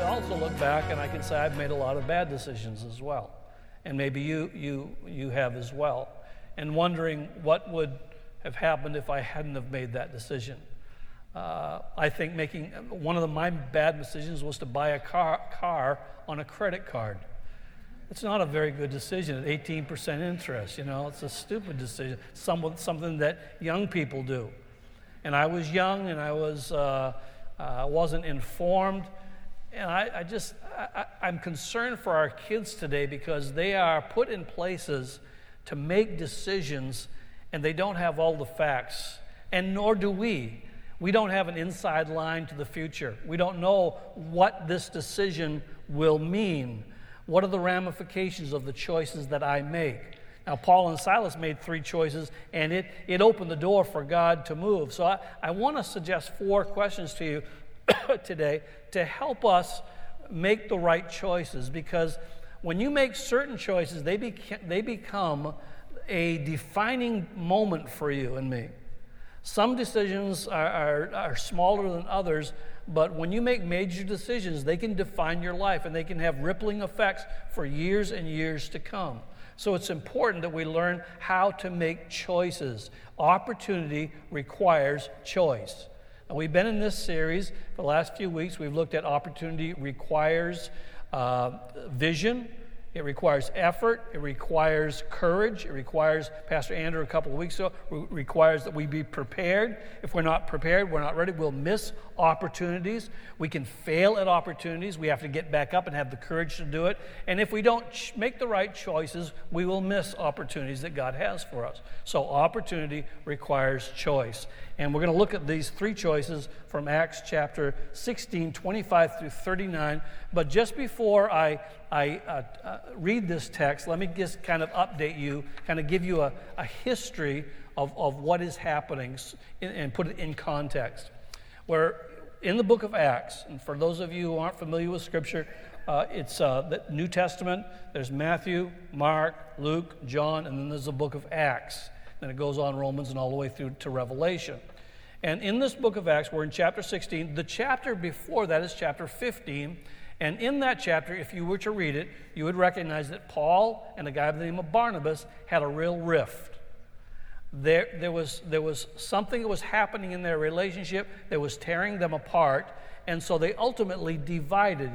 also look back and I can say I've made a lot of bad decisions as well. And maybe you have as well. And wondering what would have happened if I hadn't have made that decision. I think making one of my bad decisions was to buy a car on a credit card. It's not a very good decision at 18% interest. It's a stupid decision. Something that young people do. And I was young, and I wasn't informed. And I'm concerned for our kids today because they are put in places to make decisions, and they don't have all the facts, and nor do we. We don't have an inside line to the future. We don't know what this decision will mean. What are the ramifications of the choices that I make? Now, Paul and Silas made 3 choices, and it opened the door for God to move. So I want to suggest 4 questions to you today to help us make the right choices, because when you make certain choices, they become a defining moment for you and me. Some decisions are smaller than others, but when you make major decisions, they can define your life, and they can have rippling effects for years and years to come. So it's important that we learn how to make choices. Opportunity requires choice. And we've been in this series for the last few weeks. We've looked at opportunity requires vision. It requires effort. It requires courage. It requires, Pastor Andrew a couple of weeks ago, requires that we be prepared. If we're not prepared, we're not ready, we'll miss opportunities. We can fail at opportunities. We have to get back up and have the courage to do it. And if we don't make the right choices, we will miss opportunities that God has for us. So opportunity requires choice. And we're going to look at these 3 choices from Acts chapter 16, 25 through 39. But just before I read this text, let me just kind of update you, kind of give you a history of what is happening and put it in context. Where in the book of Acts, and for those of you who aren't familiar with Scripture, it's the New Testament. There's Matthew, Mark, Luke, John, and then there's the book of Acts. Then it goes on Romans and all the way through to Revelation. And in this book of Acts, we're in chapter 16. The chapter before that is chapter 15. And in that chapter, if you were to read it, you would recognize that Paul and a guy by the name of Barnabas had a real rift. There was something that was happening in their relationship that was tearing them apart, and so they ultimately divided.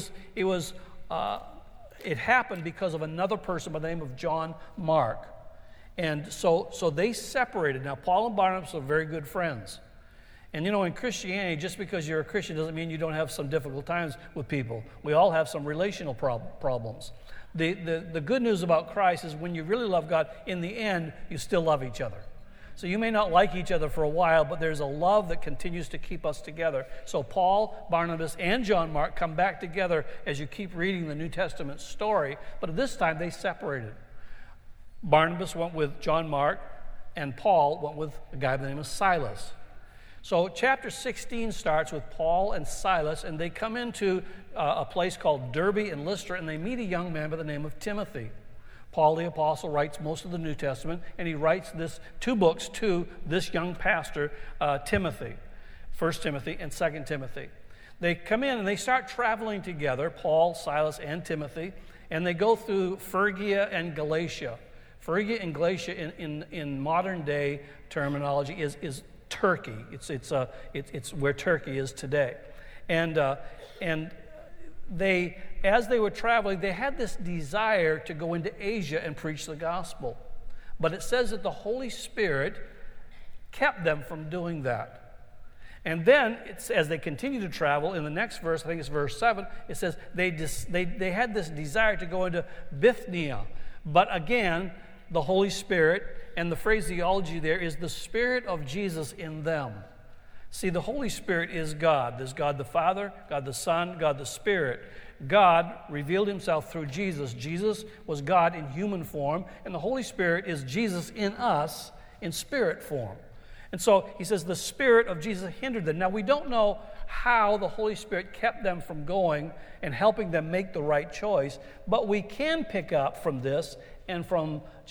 It happened because of another person by the name of John Mark. And so they separated. Now, Paul and Barnabas are very good friends. And in Christianity, just because you're a Christian doesn't mean you don't have some difficult times with people. We all have some relational problems. The good news about Christ is when you really love God, in the end, you still love each other. So you may not like each other for a while, but there's a love that continues to keep us together. So Paul, Barnabas, and John Mark come back together as you keep reading the New Testament story. But at this time, they separated. Barnabas went with John Mark, and Paul went with a guy by the name of Silas. So chapter 16 starts with Paul and Silas, and they come into a place called Derbe and Lystra, and they meet a young man by the name of Timothy. Paul the apostle writes most of the New Testament, and he writes 2 books to this young pastor, Timothy, 1 Timothy and 2 Timothy. They come in and they start traveling together, Paul, Silas, and Timothy, and they go through Phrygia and Galatia. Phrygia and Galatia in modern day terminology is Turkey. It's where Turkey is today. And they, as they were traveling, they had this desire to go into Asia and preach the gospel. But it says that the Holy Spirit kept them from doing that. And then, as they continue to travel, in the next verse, I think it's verse 7, it says they had this desire to go into Bithynia. But again, the Holy Spirit, and the phraseology there is the Spirit of Jesus in them. See, the Holy Spirit is God. There's God the Father, God the Son, God the Spirit. God revealed himself through Jesus. Jesus was God in human form, and the Holy Spirit is Jesus in us in spirit form. And so he says the Spirit of Jesus hindered them. Now, we don't know how the Holy Spirit kept them from going and helping them make the right choice, but we can pick up from this and from just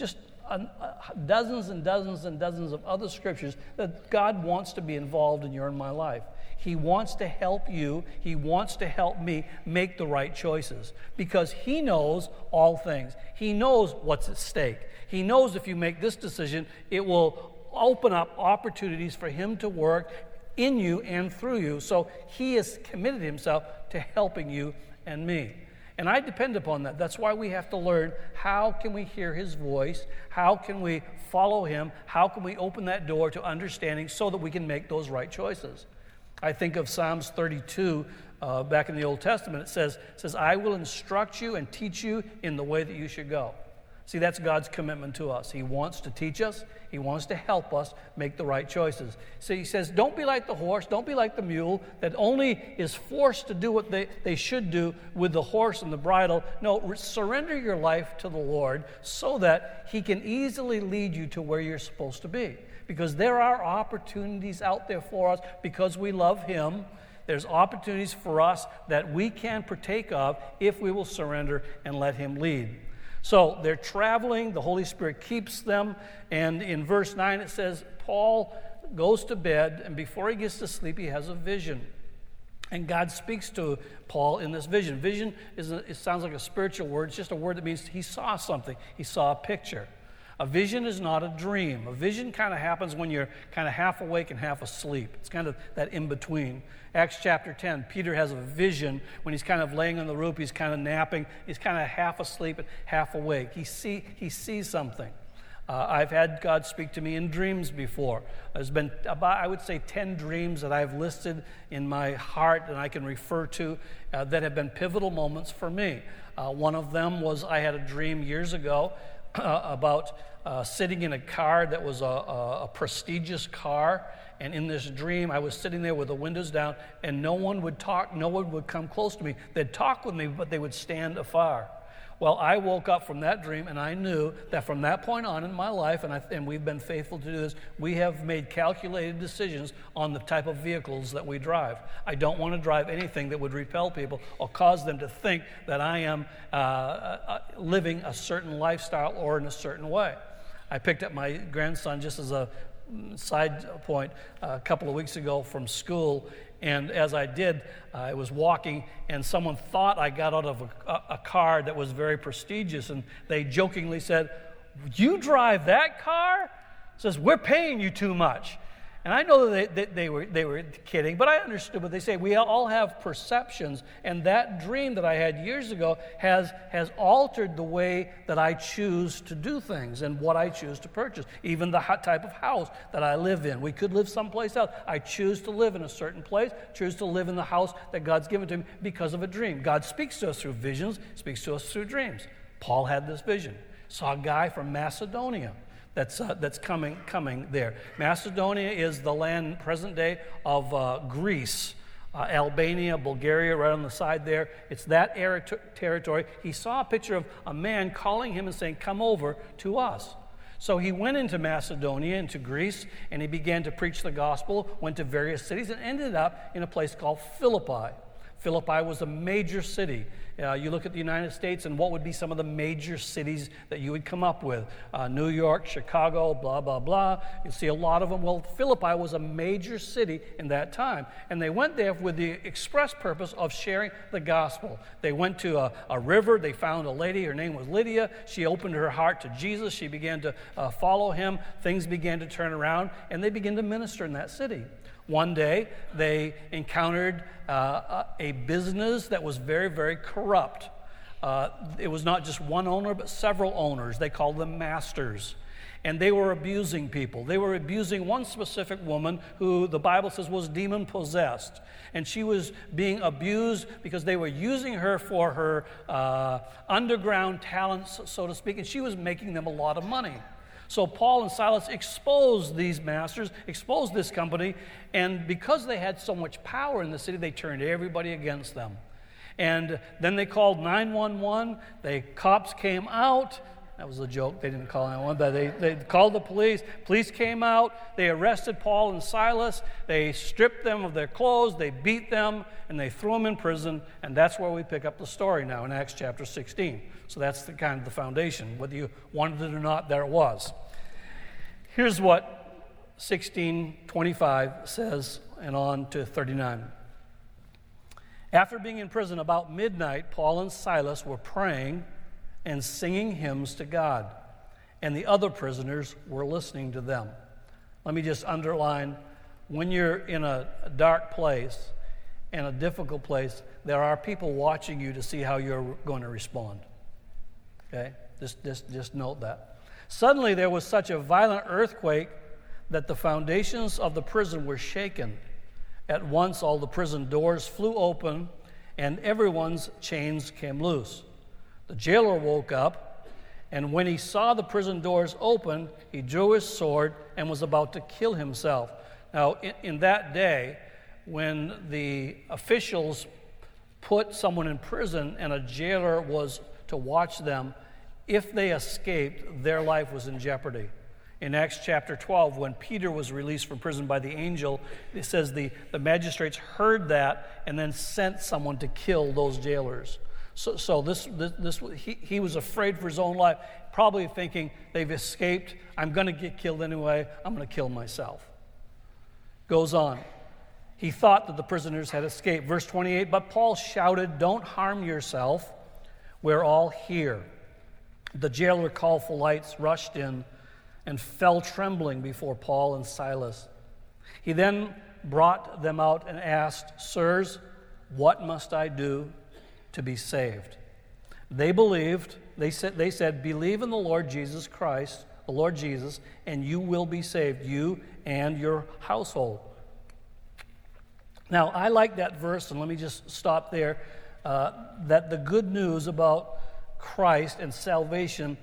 dozens and dozens and dozens of other scriptures that God wants to be involved in your and my life. He wants to help you. He wants to help me make the right choices because He knows all things. He knows what's at stake. He knows if you make this decision, it will open up opportunities for Him to work in you and through you. So He has committed Himself to helping you and me. And I depend upon that. That's why we have to learn how can we hear His voice, how can we follow Him, how can we open that door to understanding so that we can make those right choices. I think of Psalms 32 back in the Old Testament. It says, I will instruct you and teach you in the way that you should go. See, that's God's commitment to us. He wants to teach us. He wants to help us make the right choices. So He says, don't be like the horse, don't be like the mule that only is forced to do what they should do with the horse and the bridle. No, surrender your life to the Lord so that He can easily lead you to where you're supposed to be. Because there are opportunities out there for us because we love Him. There's opportunities for us that we can partake of if we will surrender and let Him lead. So they're traveling, the Holy Spirit keeps them, and in verse 9 it says, Paul goes to bed, and before he gets to sleep, he has a vision. And God speaks to Paul in this vision. Vision, it sounds like a spiritual word. It's just a word that means he saw something. He saw a picture. A vision is not a dream. A vision kind of happens when you're kind of half awake and half asleep. It's kind of that in-between. Acts chapter 10, Peter has a vision when he's kind of laying on the roof, he's kind of napping, he's kind of half asleep and half awake. He sees something. I've had God speak to me in dreams before. There's been about, I would say, 10 dreams that I've listed in my heart and I can refer to that have been pivotal moments for me. One of them was I had a dream years ago about sitting in a car that was a prestigious car. And in this dream, I was sitting there with the windows down, and no one would talk, no one would come close to me. They'd talk with me, but they would stand afar. Well, I woke up from that dream, and I knew that from that point on in my life, and we've been faithful to do this, we have made calculated decisions on the type of vehicles that we drive. I don't want to drive anything that would repel people or cause them to think that I am living a certain lifestyle or in a certain way. I picked up my grandson just as a side point a couple of weeks ago from school, and as I did, I was walking, and someone thought I got out of a car that was very prestigious, and they jokingly said, "You drive that car?" Says, "We're paying you too much." And I know that they were kidding, but I understood what they say. We all have perceptions, and that dream that I had years ago has altered the way that I choose to do things and what I choose to purchase, even the type of house that I live in. We could live someplace else. I choose to live in a certain place, choose to live in the house that God's given to me because of a dream. God speaks to us through visions, speaks to us through dreams. Paul had this vision. Saw a guy from Macedonia that's coming there. Macedonia is the land present day of Greece, Albania, Bulgaria, right on the side there. It's that territory. He saw a picture of a man calling him and saying, "Come over to us." So he went into Macedonia, into Greece, and he began to preach the gospel, went to various cities, and ended up in a place called Philippi. Philippi was a major city. You look at the United States and what would be some of the major cities that you would come up with. New York, Chicago, blah, blah, blah. You see a lot of them. Well, Philippi was a major city in that time. And they went there with the express purpose of sharing the gospel. They went to a river. They found a lady. Her name was Lydia. She opened her heart to Jesus. She began to follow him. Things began to turn around, and they began to minister in that city. One day, they encountered a business that was very, very corrupt. It was not just one owner, but several owners. They called them masters. And they were abusing people. They were abusing one specific woman who the Bible says was demon-possessed. And she was being abused because they were using her for her underground talents, so to speak, and she was making them a lot of money. So Paul and Silas exposed these masters, exposed this company, and because they had so much power in the city, they turned everybody against them. And then they called 911. The cops came out. That was a joke. They didn't call anyone, but they called the police. Police came out. They arrested Paul and Silas. They stripped them of their clothes. They beat them, and they threw them in prison. And that's where we pick up the story now in Acts chapter 16. So that's the kind of the foundation. Whether you wanted it or not, there it was. Here's what 16:25 says, and on to 39. After being in prison about midnight, Paul and Silas were praying and singing hymns to God, and the other prisoners were listening to them. Let me just underline, when you're in a dark place and a difficult place, there are people watching you to see how you're going to respond. Okay? Just note that. Suddenly there was such a violent earthquake that the foundations of the prison were shaken. At once all the prison doors flew open and everyone's chains came loose. The jailer woke up, and when he saw the prison doors open, he drew his sword and was about to kill himself. Now, in that day, when the officials put someone in prison and a jailer was to watch them, if they escaped, their life was in jeopardy. In Acts chapter 12, when Peter was released from prison by the angel, it says the magistrates heard that and then sent someone to kill those jailers. So he was afraid for his own life, probably thinking, they've escaped, I'm going to get killed anyway, I'm going to kill myself. Goes on. He thought that the prisoners had escaped. Verse 28, but Paul shouted, don't harm yourself, we're all here. The jailer called for lights, rushed in, and fell trembling before Paul and Silas. He then brought them out and asked, sirs, what must I do to be saved? They believed, they said, believe in the Lord Jesus Christ, the Lord Jesus, and you will be saved, you and your household. Now, I like that verse, and let me just stop there, that the good news about Christ and salvation,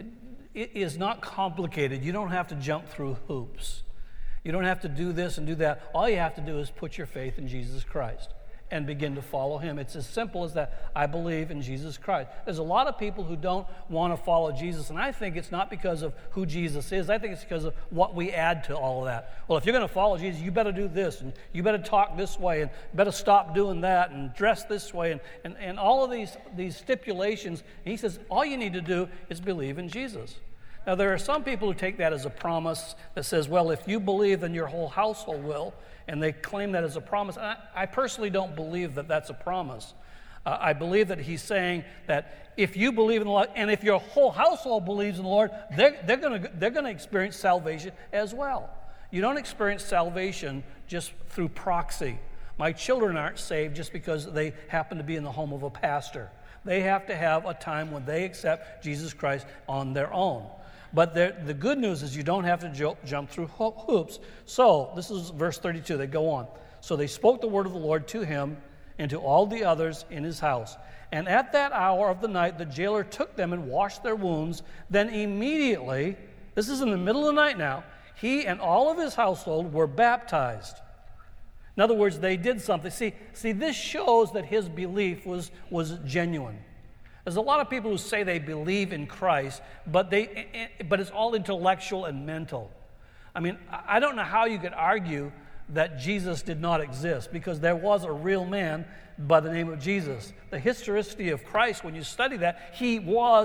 it is not complicated. You don't have to jump through hoops. You don't have to do this and do that. All you have to do is put your faith in Jesus Christ and begin to follow him. It's as simple as that. I believe in Jesus Christ. There's a lot of people who don't want to follow Jesus, and I think it's not because of who Jesus is. I think it's because of what we add to all of that. Well, if you're going to follow Jesus, you better do this, and you better talk this way, and you better stop doing that, and dress this way, and all of these stipulations. And he says, all you need to do is believe in Jesus. Now, there are some people who take that as a promise that says, well, if you believe, then your whole household will, and they claim that as a promise. I personally don't believe that that's a promise. I believe that he's saying that if you believe in the Lord, and if your whole household believes in the Lord, they're going to experience salvation as well. You don't experience salvation just through proxy. My children aren't saved just because they happen to be in the home of a pastor. They have to have a time when they accept Jesus Christ on their own. But the good news is you don't have to jump through hoops. So, this is verse 32. They go on. So they spoke the word of the Lord to him and to all the others in his house. And at that hour of the night, the jailer took them and washed their wounds. Then immediately, this is in the middle of the night now, he and all of his household were baptized. In other words, they did something. See, this shows that his belief was genuine. There's a lot of people who say they believe in Christ, but it's all intellectual and mental. I mean, I don't know how you could argue that Jesus did not exist, because there was a real man by the name of Jesus. The historicity of Christ, when you study that, he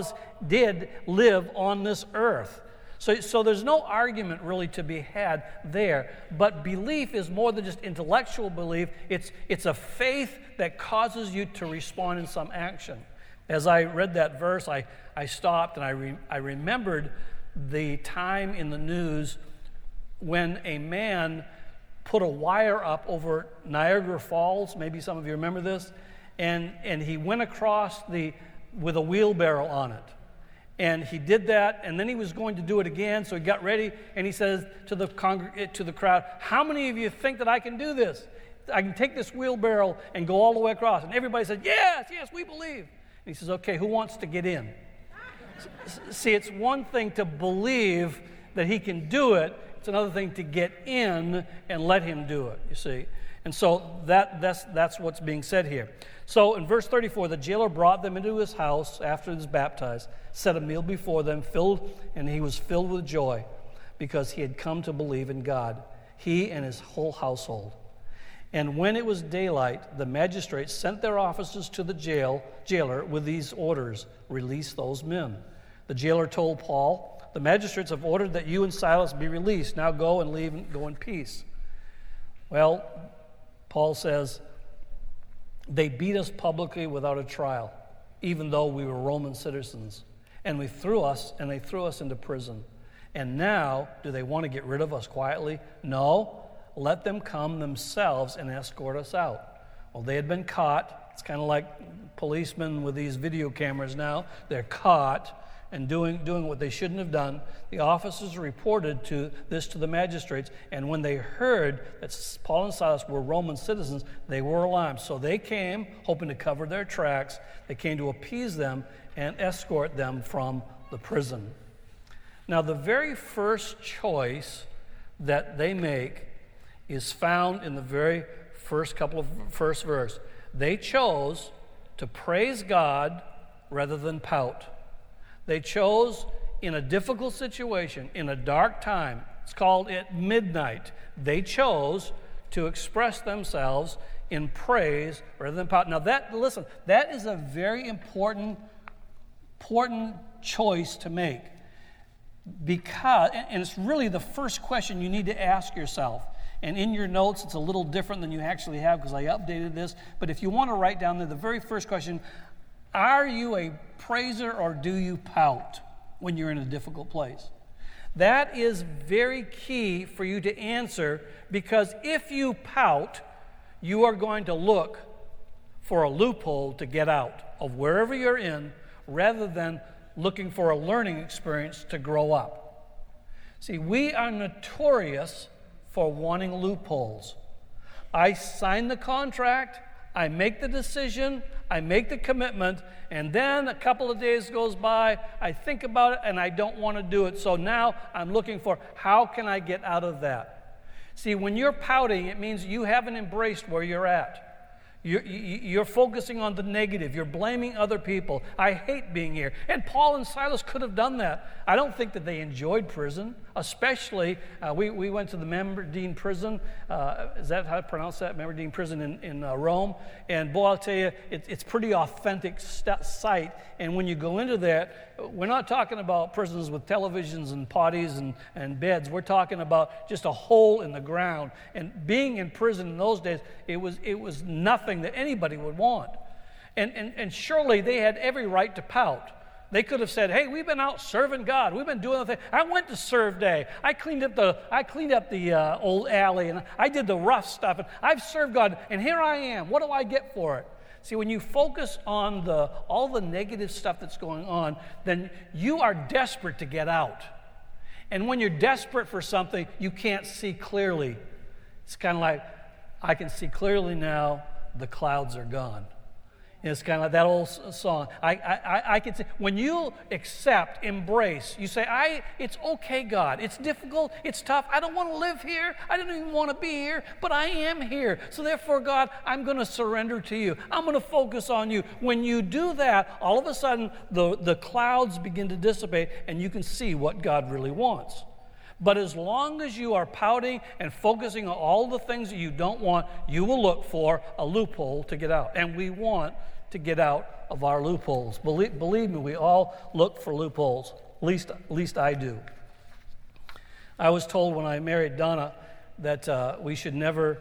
did live on this earth. So there's no argument really to be had there. But belief is more than just intellectual belief. It's a faith that causes you to respond in some action. As I read that verse, I stopped and I remembered the time in the news when a man put a wire up over Niagara Falls. Maybe some of you remember this. And he went across with a wheelbarrow on it. And he did that, and then he was going to do it again, so he got ready, and he says to the crowd, how many of you think that I can do this? I can take this wheelbarrow and go all the way across. And everybody said, yes, we believe. And he says, okay, who wants to get in? See, it's one thing to believe that he can do it. It's another thing to get in and let him do it, you see. And so that's what's being said here. So in verse 34, the jailer brought them into his house after he was baptized, set a meal before them, and he was filled with joy because he had come to believe in God, he and his whole household. And when it was daylight, the magistrates sent their officers to the jailer with these orders: release those men. The jailer told Paul, the magistrates have ordered that you and Silas be released. Now go and leave and go in peace. Well, Paul says, they beat us publicly without a trial, even though we were Roman citizens. And they threw us into prison. And now, do they want to get rid of us quietly? No. Let them come themselves and escort us out. Well, they had been caught. It's kind of like policemen with these video cameras now. They're caught and doing what they shouldn't have done. The officers reported this to the magistrates, and when they heard that Paul and Silas were Roman citizens, they were alarmed. So they came, hoping to cover their tracks. They came to appease them and escort them from the prison. Now, the very first choice that they make is found in the very first verse. They chose to praise God rather than pout. They chose in a difficult situation, in a dark time. It's called at midnight. They chose to express themselves in praise rather than pout. Now that is a very important choice to make. Because, and it's really the first question you need to ask yourself. And in your notes, it's a little different than you actually have because I updated this. But if you want to write down there, the very first question, are you a praiser or do you pout when you're in a difficult place? That is very key for you to answer, because if you pout, you are going to look for a loophole to get out of wherever you're in rather than looking for a learning experience to grow up. See, we are notorious for wanting loopholes. I sign the contract, I make the decision, I make the commitment, and then a couple of days goes by, I think about it, and I don't want to do it. So now I'm looking for, how can I get out of that? See, when you're pouting, it means you haven't embraced where you're at. You're focusing on the negative. You're blaming other people. I hate being here. And Paul and Silas could have done that. I don't think that they enjoyed prison, especially, we went to the Memberdine prison. Is that how to pronounce that? Memberdine prison in Rome. And boy, I'll tell you, it's pretty authentic site. And when you go into that, we're not talking about prisons with televisions and potties and beds. We're talking about just a hole in the ground. And being in prison in those days, it was nothing that anybody would want. And surely they had every right to pout. They could have said, hey, we've been out serving God. We've been doing the thing. I went to serve day. I cleaned up the old alley, and I did the rough stuff, and I've served God, and here I am. What do I get for it? See, when you focus on all the negative stuff that's going on, then you are desperate to get out. And when you're desperate for something, you can't see clearly. It's kind of like, I can see clearly now, the clouds are gone. And it's kind of like that old song. I can see, when you accept, embrace, you say, it's okay, God. It's difficult, it's tough. I don't want to live here. I don't even want to be here, but I am here. So therefore, God, I'm going to surrender to you. I'm going to focus on you. When you do that, all of a sudden, the clouds begin to dissipate, and you can see what God really wants. But as long as you are pouting and focusing on all the things that you don't want, you will look for a loophole to get out. And we want to get out of our loopholes. Believe me, we all look for loopholes. At least I do. I was told when I married Donna that we should never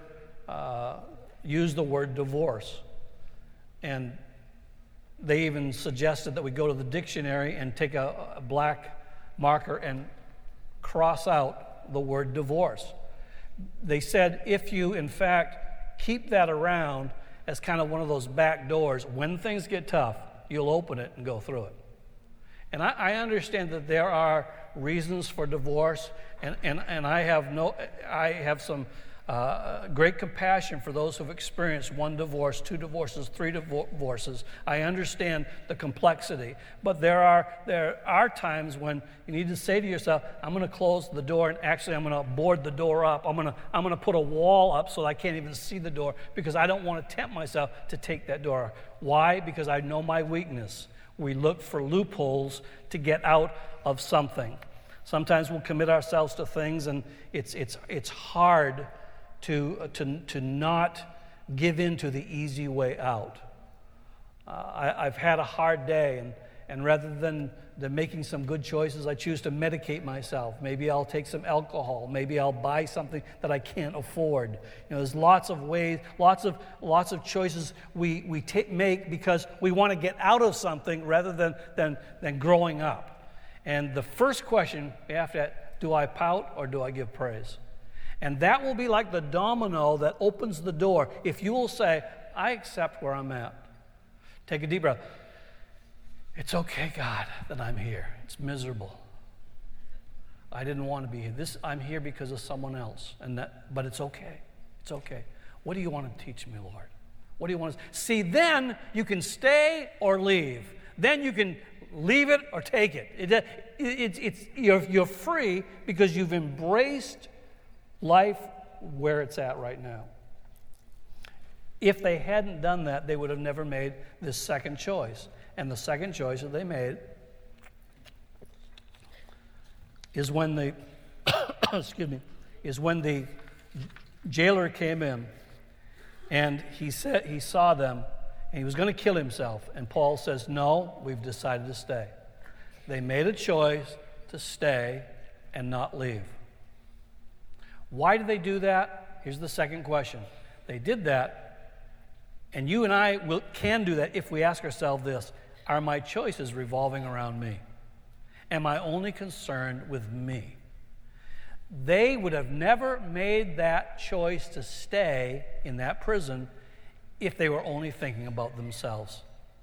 use the word divorce. And they even suggested that we go to the dictionary and take a black marker and cross out the word divorce. They said if you, in fact, keep that around as kind of one of those back doors, when things get tough, you'll open it and go through it. And I understand that there are reasons for divorce, and I have some great compassion for those who've experienced 1 divorce, 2 divorces, 3 divorces. I understand the complexity, but there are times when you need to say to yourself, I'm going to close the door, and actually I'm going to board the door up. I'm going to put a wall up so I can't even see the door, because I don't want to tempt myself to take that door. Why? Because I know my weakness. We look for loopholes to get out of something. Sometimes we'll commit ourselves to things, and it's hard to not give in to the easy way out. I've had a hard day, and rather than making some good choices, I choose to medicate myself. Maybe I'll take some alcohol. Maybe I'll buy something that I can't afford. There's lots of ways, lots of choices we make because we want to get out of something rather than growing up. And the first question we have to ask, do I pout or do I give praise? And that will be like the domino that opens the door. If you will say, I accept where I'm at. Take a deep breath. It's okay, God, that I'm here. It's miserable. I didn't want to be here. I'm here because of someone else. But it's okay. It's okay. What do you want to teach me, Lord? What do you want to see? Then you can stay or leave. Then you can leave it or take it. You're free because you've embraced life where it's at right now. If they hadn't done that, they would have never made this second choice. And the second choice that they made is when the jailer came in, and he saw them, and he was going to kill himself. And Paul says, no, we've decided to stay. They made a choice to stay and not leave. Why did they do that? Here's the second question. They did that, and you and I can do that if we ask ourselves this: are my choices revolving around me? Am I only concerned with me? They would have never made that choice to stay in that prison if they were only thinking about themselves.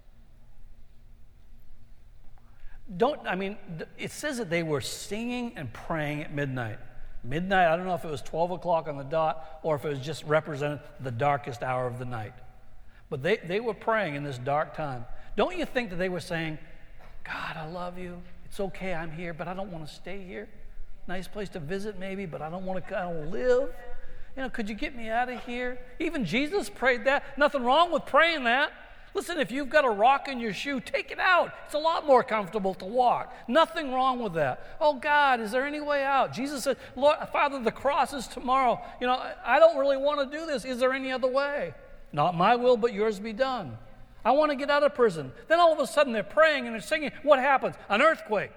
It says that they were singing and praying at midnight. Midnight, I don't know if it was 12 o'clock on the dot or if it was just represented the darkest hour of the night. But they were praying in this dark time. Don't you think that they were saying, God, I love you. It's okay, I'm here, but I don't want to stay here. Nice place to visit maybe, but I don't want to live. Could you get me out of here? Even Jesus prayed that. Nothing wrong with praying that. Listen, if you've got a rock in your shoe, take it out. It's a lot more comfortable to walk. Nothing wrong with that. Oh, God, is there any way out? Jesus said, Lord, Father, the cross is tomorrow. I don't really want to do this. Is there any other way? Not my will, but yours be done. I want to get out of prison. Then all of a sudden they're praying and they're singing. What happens? An earthquake.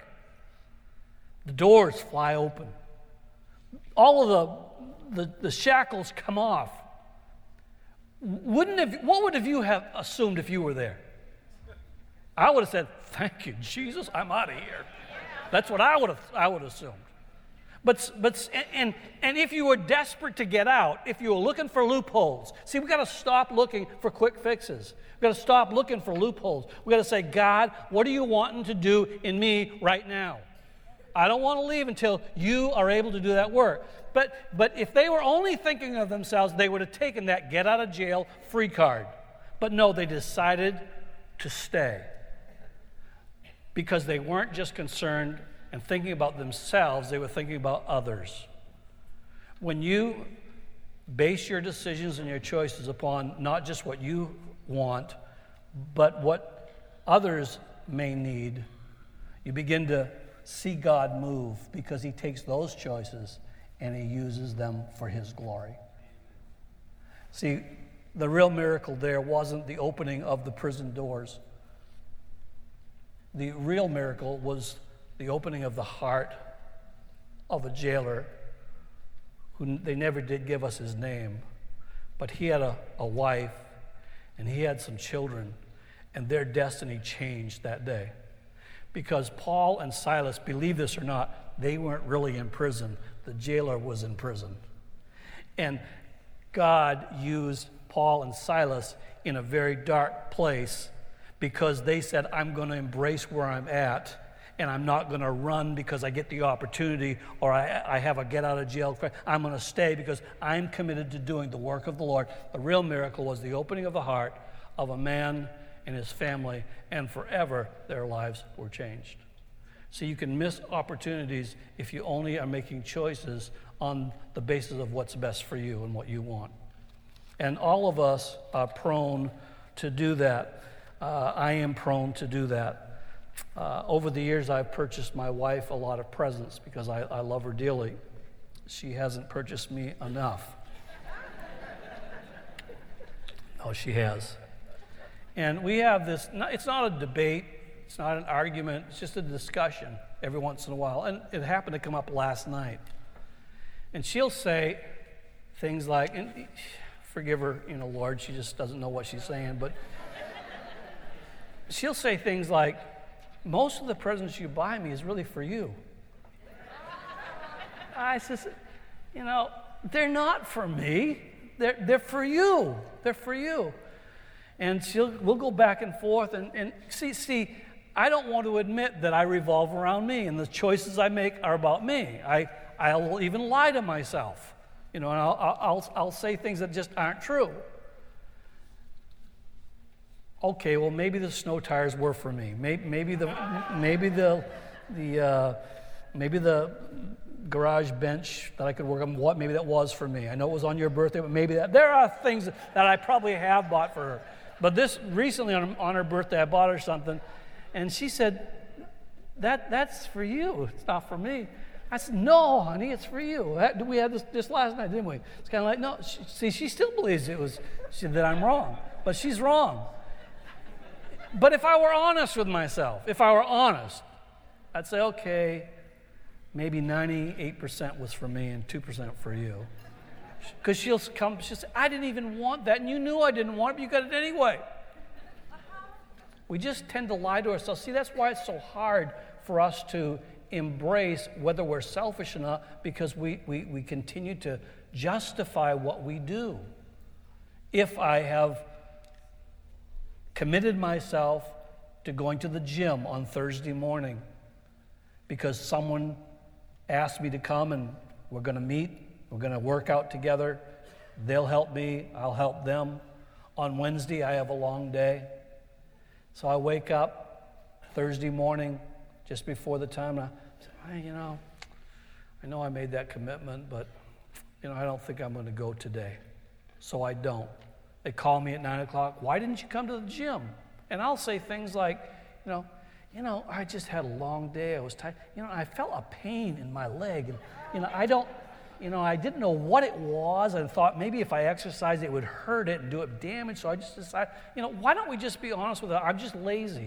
The doors fly open. All of the shackles come off. What would you have assumed if you were there? I would have said, thank you, Jesus, I'm out of here. That's what I would have assumed. But if you were desperate to get out, if you were looking for loopholes, see, we've got to stop looking for quick fixes. We've got to stop looking for loopholes. We've got to say, God, what are you wanting to do in me right now? I don't want to leave until you are able to do that work. But if they were only thinking of themselves, they would have taken that get out of jail free card. But no, they decided to stay because they weren't just concerned and thinking about themselves, they were thinking about others. When you base your decisions and your choices upon not just what you want, but what others may need, you begin to see God move because he takes those choices and he uses them for his glory. See, the real miracle there wasn't the opening of the prison doors. The real miracle was the opening of the heart of a jailer who they never did give us his name, but he had a wife and he had some children, and their destiny changed that day. Because Paul and Silas, believe this or not, they weren't really in prison. The jailer was in prison. And God used Paul and Silas in a very dark place because they said, I'm going to embrace where I'm at. and I'm not going to run because I get the opportunity or I have a get out of jail card. I'm going to stay because I'm committed to doing the work of the Lord. The real miracle was the opening of the heart of a man and his family, and forever their lives were changed. So you can miss opportunities if you only are making choices on the basis of what's best for you and what you want. And all of us are prone to do that. I am prone to do that. Over the years, I've purchased my wife a lot of presents because I love her dearly. She hasn't purchased me enough. Oh, she has. And we have this, it's not a debate, it's not an argument, it's just a discussion every once in a while. And it happened to come up last night. And she'll say things like, and forgive her, Lord, she just doesn't know what she's saying, but she'll say things like, most of the presents you buy me is really for you. I says, they're not for me. They're for you. They're for you. And we'll go back and forth and see, I don't want to admit that I revolve around me and the choices I make are about me. I'll even lie to myself, and I'll say things that just aren't true. Okay, well maybe the snow tires were for me. Maybe the garage bench that I could work on, maybe that was for me. I know it was on your birthday, but maybe there are things that I probably have bought for her. But this recently on her birthday, I bought her something, and she said, that's for you. It's not for me. I said, no, honey, it's for you. We had this last night, didn't we? It's kind of like, no, she still believes that I'm wrong, but she's wrong. But if I were honest with myself, I'd say, okay, maybe 98% was for me and 2% for you. Because she'll say, I didn't even want that, and you knew I didn't want it, but you got it anyway. We just tend to lie to ourselves. See, that's why it's so hard for us to embrace whether we're selfish or not, because we continue to justify what we do. If I have committed myself to going to the gym on Thursday morning because someone asked me to come and we're going to meet, we're going to work out together, they'll help me, I'll help them. On Wednesday, I have a long day. So I wake up Thursday morning just before the time, and I say, I know I made that commitment, but, I don't think I'm going to go today. So I don't. They call me at 9 o'clock, why didn't you come to the gym? And I'll say things like, I just had a long day, I was tired. I felt a pain in my leg, and, I didn't know what it was, and thought maybe if I exercised it would hurt it and do it damage, so I just decided, why don't we just be honest with it? I'm just lazy.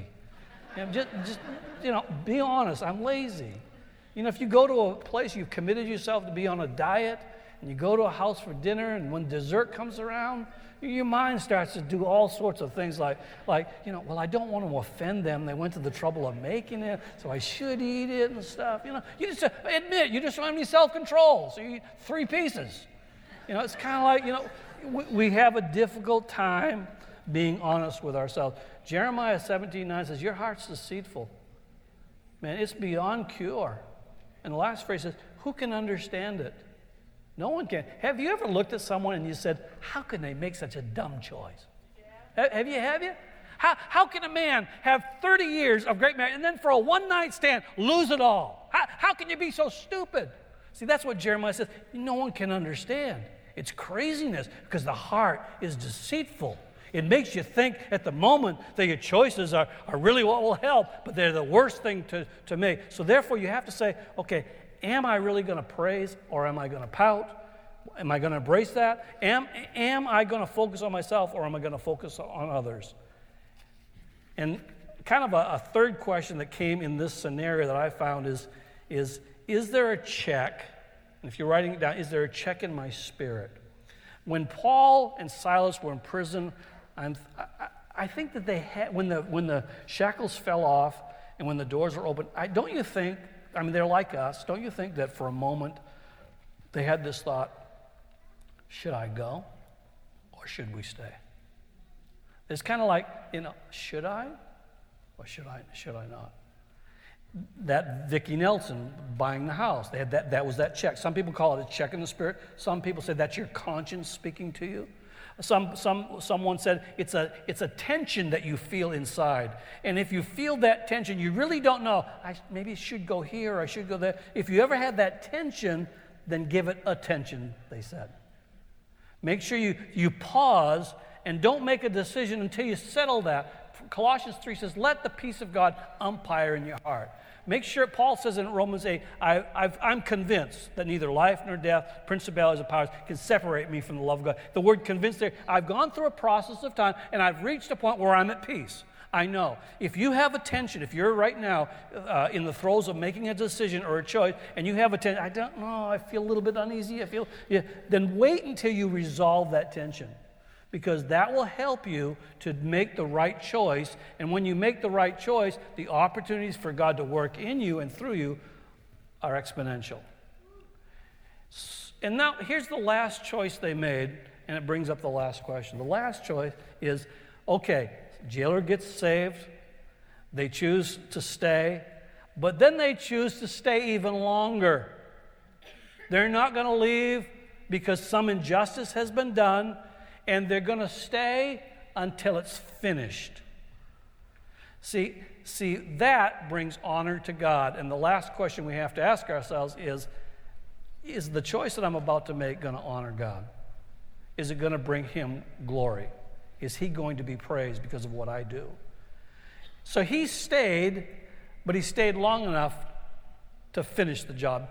Be honest, I'm lazy. If you go to a place, you've committed yourself to be on a diet, and you go to a house for dinner, and when dessert comes around, your mind starts to do all sorts of things like, well, I don't want to offend them. They went to the trouble of making it, so I should eat it and stuff. You just admit you just don't have any self-control, so you eat 3 pieces. It's kind of like, we have a difficult time being honest with ourselves. Jeremiah 17:9 says, your heart's deceitful. Man, it's beyond cure. And the last phrase says, who can understand it? No one can. Have you ever looked at someone and you said, how can they make such a dumb choice? Yeah. Have you? How can a man have 30 years of great marriage and then for a one-night stand lose it all? How can you be so stupid? See, that's what Jeremiah says. No one can understand. It's craziness because the heart is deceitful. It makes you think at the moment that your choices are really what will help, but they're the worst thing to make. So therefore you have to say, okay, am I really going to praise or am I going to pout? Am I going to embrace that? Am I going to focus on myself or am I going to focus on others? And kind of a third question that came in this scenario that I found is there a check? And if you're writing it down, is there a check in my spirit? When Paul and Silas were in prison, I think that they had, when the shackles fell off and when the doors were open, don't you think, they're like us, don't you think that for a moment they had this thought, should I go or should we stay? It's kind of like, should I or should I not? that Vicki Nelson buying the house. They had that was that check. Some people call it a check in the spirit. Some people say that's your conscience speaking to you. Someone said it's a tension that you feel inside. And if you feel that tension, you really don't know, maybe I should go here or I should go there. If you ever had that tension, then give it attention, they said. Make sure you pause and don't make a decision until you settle that. Colossians 3 says, let the peace of God umpire in your heart. Make sure, Paul says in Romans 8, I'm convinced that neither life nor death, principalities or powers can separate me from the love of God. The word convinced there, I've gone through a process of time and I've reached a point where I'm at peace. I know. If you have a tension, if you're right now in the throes of making a decision or a choice, and you have a tension, I don't know, I feel a little bit uneasy, then wait until you resolve that tension. Because that will help you to make the right choice. And when you make the right choice, the opportunities for God to work in you and through you are exponential. And now, here's the last choice they made, and it brings up the last question. The last choice is, okay, jailer gets saved, they choose to stay, but then they choose to stay even longer. They're not going to leave because some injustice has been done, and they're going to stay until it's finished. See, that brings honor to God. And the last question we have to ask ourselves is the choice that I'm about to make going to honor God? Is it going to bring him glory? Is he going to be praised because of what I do? So he stayed, but he stayed long enough to finish the job.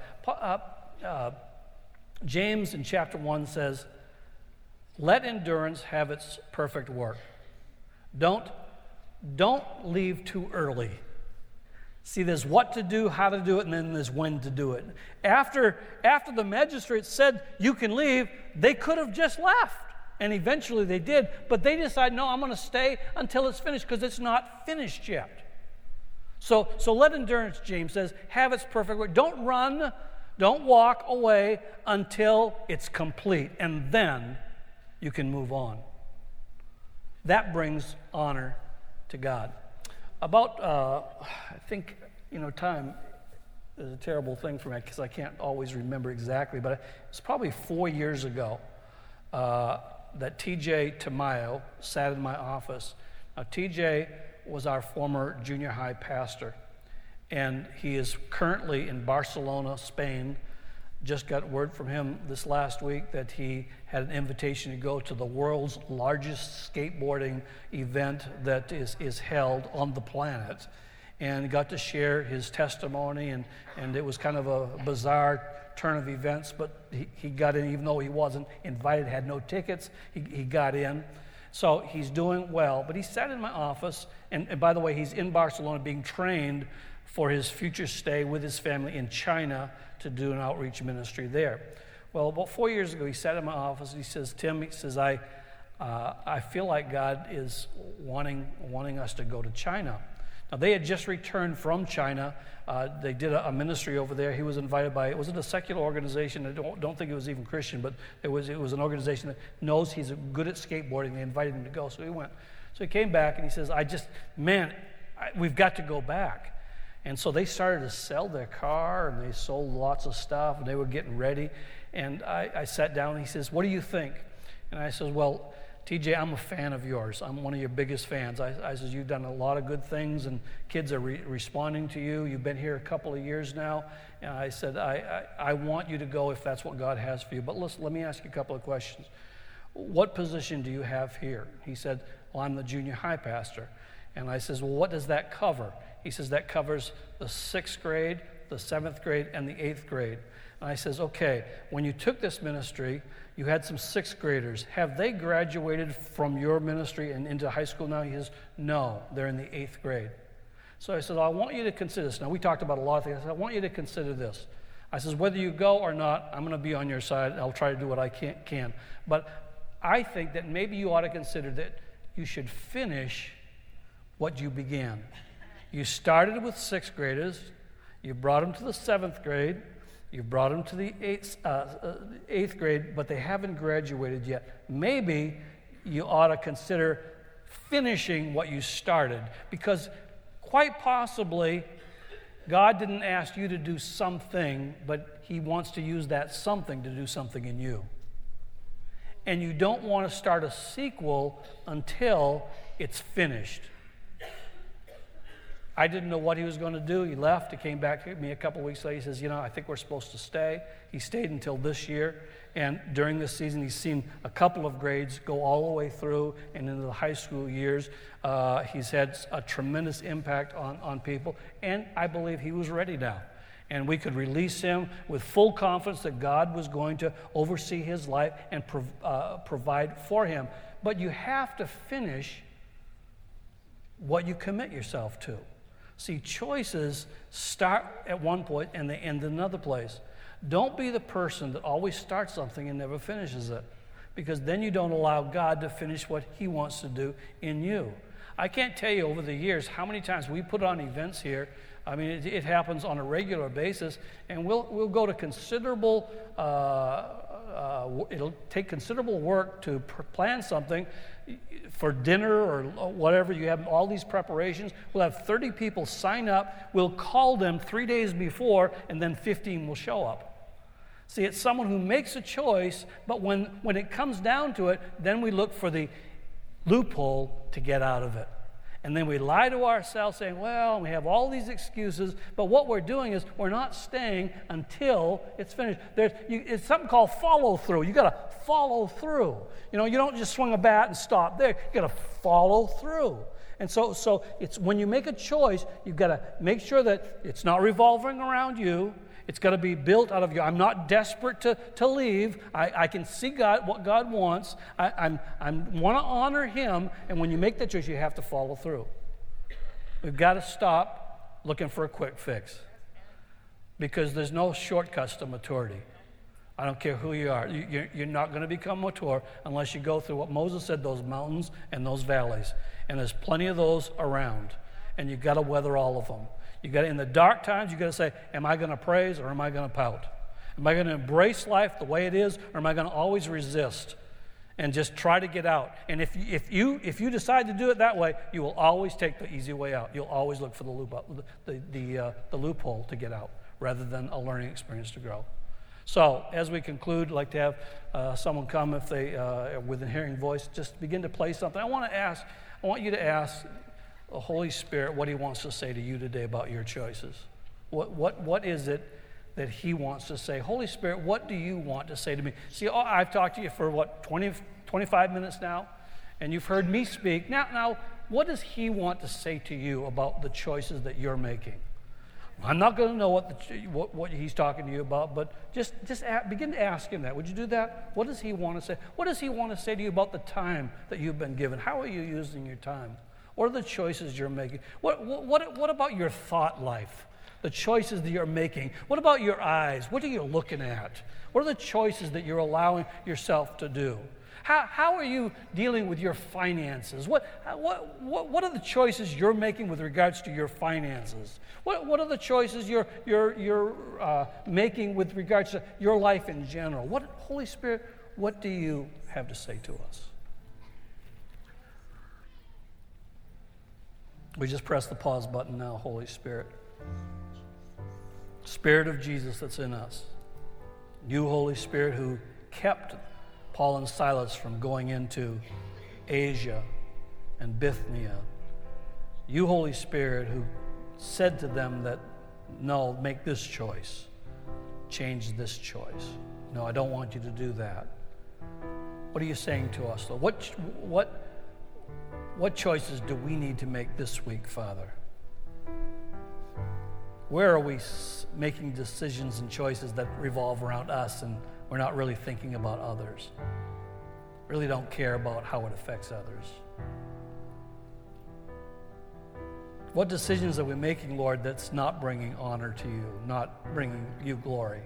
James in chapter 1 says, let endurance have its perfect work. Don't leave too early. See, there's what to do, how to do it, and then there's when to do it. After the magistrate said you can leave, they could have just left. And eventually they did, but they decided, no, I'm going to stay until it's finished because it's not finished yet. So let endurance, James says, have its perfect work. Don't run, don't walk away until it's complete, and then you can move on. That brings honor to God. About, I think, time is a terrible thing for me because I can't always remember exactly, but it's probably 4 years ago that TJ Tamayo sat in my office. Now, TJ was our former junior high pastor, and he is currently in Barcelona, Spain. Just got word from him this last week that he had an invitation to go to the world's largest skateboarding event that is held on the planet, and got to share his testimony, and it was kind of a bizarre turn of events, but he got in even though he wasn't invited, had no tickets, he got in. So he's doing well, but he sat in my office, and by the way, he's in Barcelona being trained for his future stay with his family in China to do an outreach ministry there. Well, about 4 years ago, he sat in my office, and he says, Tim, I feel like God is wanting us to go to China. Now, they had just returned from China. They did a ministry over there. He was invited by, it wasn't a secular organization. I don't think it was even Christian, but it was an organization that knows he's good at skateboarding. They invited him to go, so he went. So he came back, and he says, we've got to go back. And so they started to sell their car, and they sold lots of stuff, and they were getting ready. And I sat down, and he says, what do you think? And I said, well, TJ, I'm a fan of yours. I'm one of your biggest fans. I said, you've done a lot of good things, and kids are responding to you. You've been here a couple of years now. And I said, I want you to go if that's what God has for you. But listen, let me ask you a couple of questions. What position do you have here? He said, well, I'm the junior high pastor. And I says, well, what does that cover? He says, that covers the 6th grade, the 7th grade, and the 8th grade. And I says, okay, when you took this ministry, you had some 6th graders. Have they graduated from your ministry and into high school now? He says, no, they're in the 8th grade. So I said, I want you to consider this. Now, we talked about a lot of things. I said, I want you to consider this. I says, whether you go or not, I'm going to be on your side. I'll try to do what I can. But I think that maybe you ought to consider that you should finish what you began. You started with 6th graders, you brought them to the 7th grade, you brought them to the 8th grade, but they haven't graduated yet. Maybe you ought to consider finishing what you started, because quite possibly God didn't ask you to do something, but he wants to use that something to do something in you. And you don't want to start a sequel until it's finished. I didn't know what he was going to do. He left. He came back to me a couple weeks later. He says, I think we're supposed to stay. He stayed until this year. And during this season, he's seen a couple of grades go all the way through and into the high school years. He's had a tremendous impact on people. And I believe he was ready now. And we could release him with full confidence that God was going to oversee his life and provide for him. But you have to finish what you commit yourself to. See, choices start at one point and they end in another place. Don't be the person that always starts something and never finishes it, because then you don't allow God to finish what he wants to do in you. I can't tell you over the years how many times we put on events here. I mean, it happens on a regular basis, and we'll go to considerable, it'll take considerable work to plan something for dinner or whatever. You have all these preparations. We'll have 30 people sign up. We'll call them 3 days before, and then 15 will show up. See, it's someone who makes a choice, but when it comes down to it, then we look for the loophole to get out of it. And then we lie to ourselves saying, well, we have all these excuses, but what we're doing is we're not staying until it's finished. It's something called follow through. You got to follow through. You don't just swing a bat and stop there. You got to follow through. And so it's when you make a choice, you've got to make sure that it's not revolving around you. It's got to be built out of you. I'm not desperate to leave. I can see God, what God wants. I want to honor him. And when you make that choice, you have to follow through. We've got to stop looking for a quick fix, because there's no shortcuts to maturity. I don't care who you are. You're not going to become mature unless you go through what Moses said, those mountains and those valleys. And there's plenty of those around. And you've got to weather all of them. You got, in the dark times, you got to say, am I going to praise or am I going to pout? Am I going to embrace life the way it is, or am I going to always resist and just try to get out? And if you decide to do it that way, you will always take the easy way out. You'll always look for the loophole to get out rather than a learning experience to grow. So as we conclude, I'd like to have someone come, if they with a hearing voice, just begin to play something. I want you to ask the Holy Spirit what he wants to say to you today about your choices. What is it that he wants to say? Holy Spirit, what do you want to say to me? See, I've talked to you for 25 minutes now, and you've heard me speak. Now, what does he want to say to you about the choices that you're making? I'm not going to know what he's talking to you about, but just begin to ask him that. Would you do that? What does he want to say? What does he want to say to you about the time that you've been given? How are you using your time? What are the choices you're making? What about your thought life? The choices that you're making. What about your eyes? What are you looking at? What are the choices that you're allowing yourself to do? How are you dealing with your finances? What are the choices you're making with regards to your finances? What are the choices you're making with regards to your life in general? Holy Spirit, what do you have to say to us? We just press the pause button now, Holy Spirit. Spirit of Jesus that's in us. You, Holy Spirit, who kept Paul and Silas from going into Asia and Bithynia. You, Holy Spirit, who said to them that, no, make this choice. Change this choice. No, I don't want you to do that. What are you saying to us, though? What choices do we need to make this week, Father? Where are we making decisions and choices that revolve around us, and we're not really thinking about others? Really don't care about how it affects others. What decisions are we making, Lord, that's not bringing honor to you, not bringing you glory?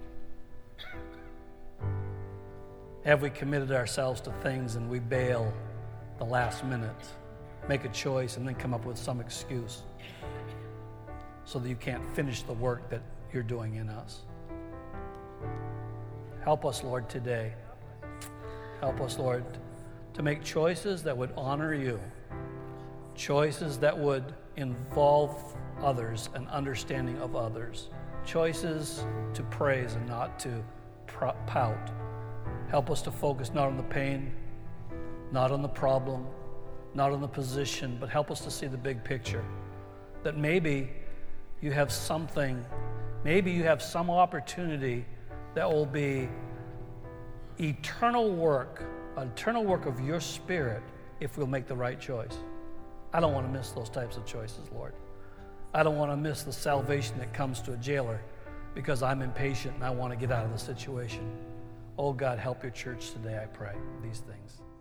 Have we committed ourselves to things and we bail the last minute, make a choice, and then come up with some excuse so that you can't finish the work that you're doing in us? Help us, Lord, today. Help us, Lord, to make choices that would honor you, choices that would involve others and understanding of others. Choices to praise and not to pout. Help us to focus not on the pain, not on the problem, not on the position, but help us to see the big picture. That maybe you have something, maybe you have some opportunity that will be eternal work of your Spirit if we'll make the right choice. I don't want to miss those types of choices, Lord. I don't want to miss the salvation that comes to a jailer because I'm impatient and I want to get out of the situation. Oh God, help your church today, I pray, these things.